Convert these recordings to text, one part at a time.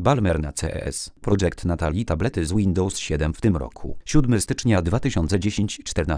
Balmer na CES. Projekt Natal i tablety z Windows 7 w tym roku. 7 stycznia 2010,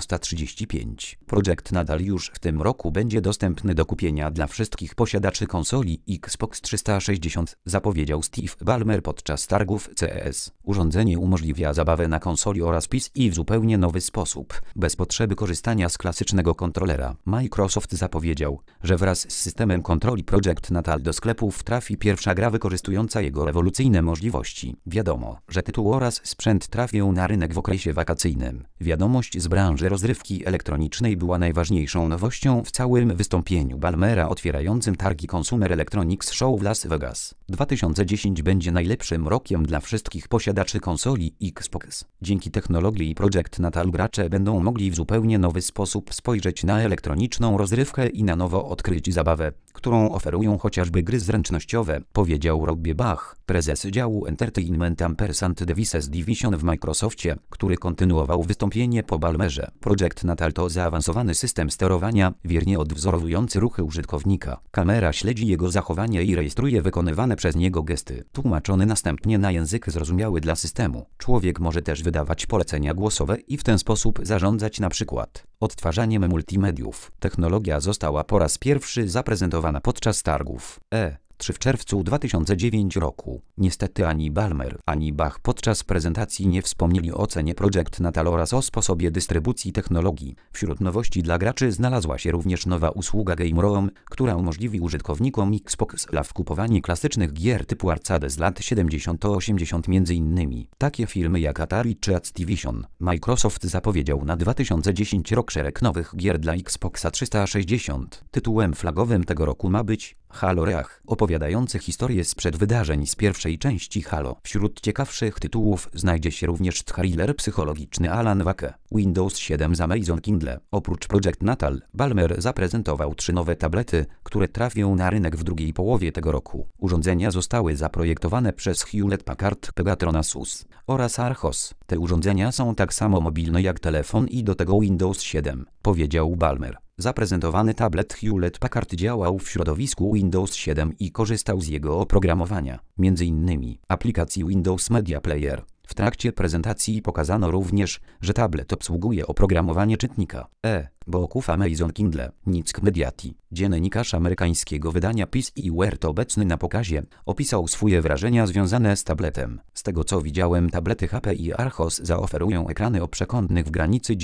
14:35. Projekt Natal już w tym roku będzie dostępny do kupienia dla wszystkich posiadaczy konsoli Xbox 360, zapowiedział Steve Ballmer podczas targów CES. Urządzenie umożliwia zabawę na konsoli oraz PC w zupełnie nowy sposób, bez potrzeby korzystania z klasycznego kontrolera. Microsoft zapowiedział, że wraz z systemem kontroli Projekt Natal do sklepów trafi pierwsza gra wykorzystująca jego rewolucyjne możliwości. Wiadomo, że tytuł oraz sprzęt trafią na rynek w okresie wakacyjnym. Wiadomość z branży rozrywki elektronicznej była najważniejszą nowością w całym wystąpieniu Ballmera otwierającym targi Consumer Electronics Show w Las Vegas. 2010 będzie najlepszym rokiem dla wszystkich posiadaczy konsoli Xbox. Dzięki technologii Projekt Natal gracze będą mogli w zupełnie nowy sposób spojrzeć na elektroniczną rozrywkę i na nowo odkryć zabawę, którą oferują chociażby gry zręcznościowe, powiedział Robbie Bach, prezes działu Entertainment & Devices Division w Microsoftie, który kontynuował wystąpienie po Ballmerze. Projekt Natal to zaawansowany system sterowania, wiernie odwzorowujący ruchy użytkownika. Kamera śledzi jego zachowanie i rejestruje wykonywane przez niego gesty, tłumaczony następnie na język zrozumiały dla systemu. Człowiek może też wydawać polecenia głosowe i w ten sposób zarządzać np. odtwarzaniem multimediów. Technologia została po raz pierwszy zaprezentowana podczas targów E3 w czerwcu 2009 roku. Niestety ani Ballmer, ani Bach podczas prezentacji nie wspomnieli o cenie Projekt Natal oraz o sposobie dystrybucji technologii. Wśród nowości dla graczy znalazła się również nowa usługa Game Room, która umożliwi użytkownikom Xbox Live kupowanie klasycznych gier typu arcade z lat 70-80 m.in. takie firmy jak Atari czy Activision. Microsoft zapowiedział na 2010 rok szereg nowych gier dla Xboxa 360. Tytułem flagowym tego roku ma być Halo Reach, opowiadający historię sprzed wydarzeń z pierwszej części Halo. Wśród ciekawszych tytułów znajdzie się również thriller psychologiczny Alan Wake. Windows 7 z Amazon Kindle. Oprócz Projekt Natal, Ballmer zaprezentował 3 nowe tablety, które trafią na rynek w drugiej połowie tego roku. Urządzenia zostały zaprojektowane przez Hewlett-Packard, Pegatron Asus oraz Archos. Te urządzenia są tak samo mobilne jak telefon i do tego Windows 7, powiedział Ballmer. Zaprezentowany tablet Hewlett-Packard działał w środowisku Windows 7 i korzystał z jego oprogramowania, m.in. aplikacji Windows Media Player. W trakcie prezentacji pokazano również, że tablet obsługuje oprogramowanie czytnika e-booków Amazon Kindle. Nick Mediati, dziennikarz amerykańskiego wydania PC Word obecny na pokazie, opisał swoje wrażenia związane z tabletem. Z tego co widziałem, tablety HP i Archos zaoferują ekrany o przekątnych w granicy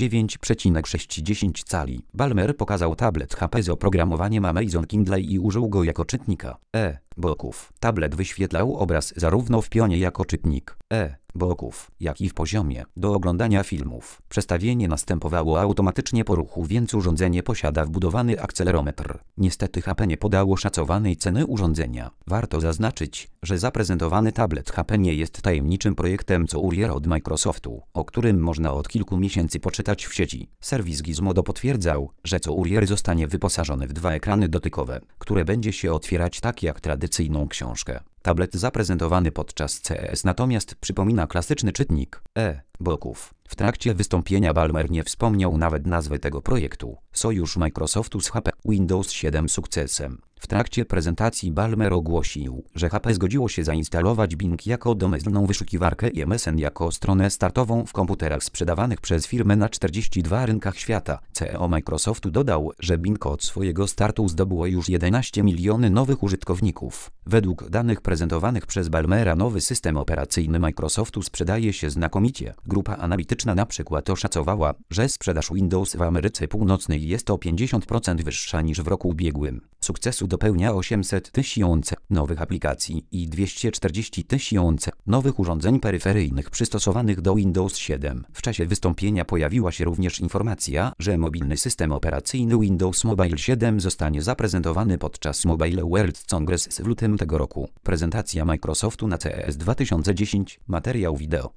9,6 cali. Ballmer pokazał tablet HP z oprogramowaniem Amazon Kindle i użył go jako czytnika e-booków. Tablet wyświetlał obraz zarówno w pionie jako czytnik e-booków, jak i w poziomie do oglądania filmów. Przestawienie następowało automatycznie po ruchu, więc urządzenie posiada wbudowany akcelerometr. Niestety HP nie podało szacowanej ceny urządzenia. Warto zaznaczyć, że zaprezentowany tablet HP nie jest tajemniczym projektem Courier od Microsoftu, o którym można od kilku miesięcy poczytać w sieci. Serwis Gizmodo potwierdzał, że Courier zostanie wyposażony w 2 ekrany dotykowe, które będzie się otwierać tak jak tradycyjną książkę. Tablet zaprezentowany podczas CES natomiast przypomina klasyczny czytnik e-booków. W trakcie wystąpienia Ballmer nie wspomniał nawet nazwy tego projektu. Sojusz Microsoftu z HP Windows 7 sukcesem. W trakcie prezentacji Ballmer ogłosił, że HP zgodziło się zainstalować Bing jako domyślną wyszukiwarkę i MSN jako stronę startową w komputerach sprzedawanych przez firmę na 42 rynkach świata. CEO Microsoftu dodał, że Bing od swojego startu zdobyło już 11 miliony nowych użytkowników. Według danych prezentowanych przez Ballmera nowy system operacyjny Microsoftu sprzedaje się znakomicie. Grupa analityczna na przykład oszacowała, że sprzedaż Windows w Ameryce Północnej jest o 50% wyższa niż w roku ubiegłym. Sukcesu dopełnia 800 tysięcy nowych aplikacji i 240 tysięcy nowych urządzeń peryferyjnych przystosowanych do Windows 7. W czasie wystąpienia pojawiła się również informacja, że mobilny system operacyjny Windows Mobile 7 zostanie zaprezentowany podczas Mobile World Congress w lutym tego roku. Prezentacja Microsoftu na CES 2010, materiał wideo.